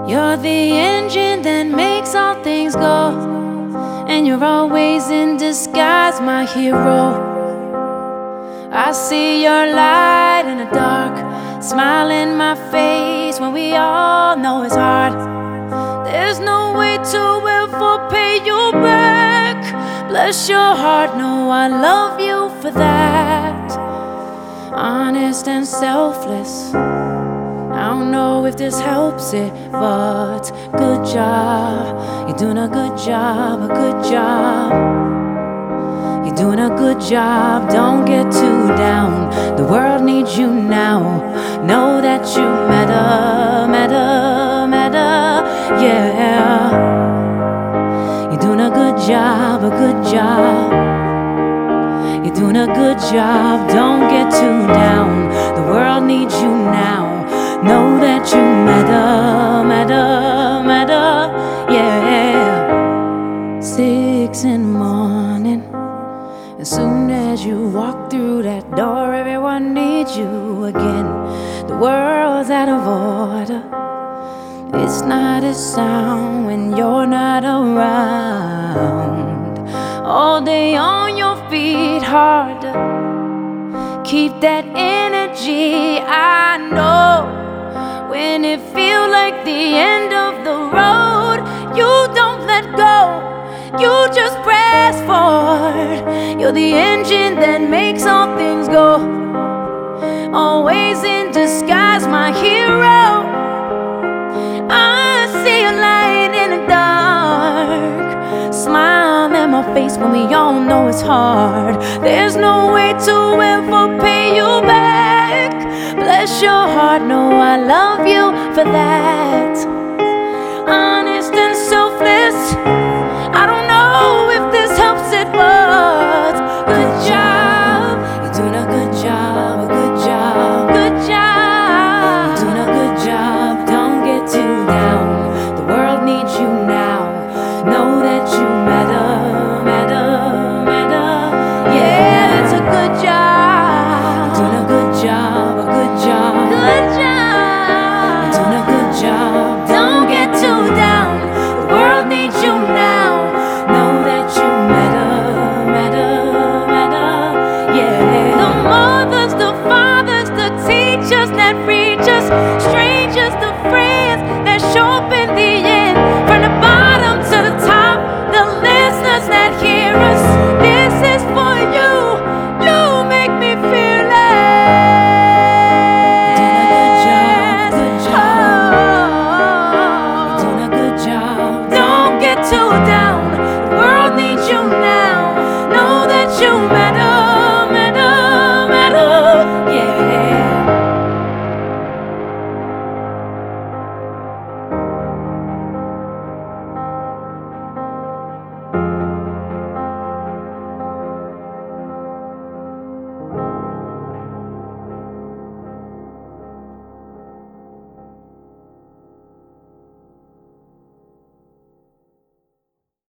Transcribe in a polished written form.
You're the engine that makes all things go, and you're always in disguise, my hero. I see your light in the dark, smile in my face when we all know it's hard. There's no way to ever pay you back. Bless your heart, no, I love you for that. Honest and selfless, I don't know if this helps it, but good job. You're doing a good job, a good job. You're doing a good job, don't get too down. The world needs you now. Know that you matter, matter, matter, yeah. You're doing a good job, a good job. You're doing a good job, don't get too down. The world needs you now. Know that you matter, matter, matter, yeah. 6 in the morning, as soon as you walk through that door, everyone needs you again. The world's out of order. It's not a sound when you're not around. All day on your feet, harder. Keep that energy, I know. When it feels like the end of the road, you don't let go, you just press forward. You're the engine that makes all things go, always in disguise, my hero. I see a light in the dark, smile in my face when we all know it's hard. There's no way to ever pay you back. Bless your heart, no, I love you for that.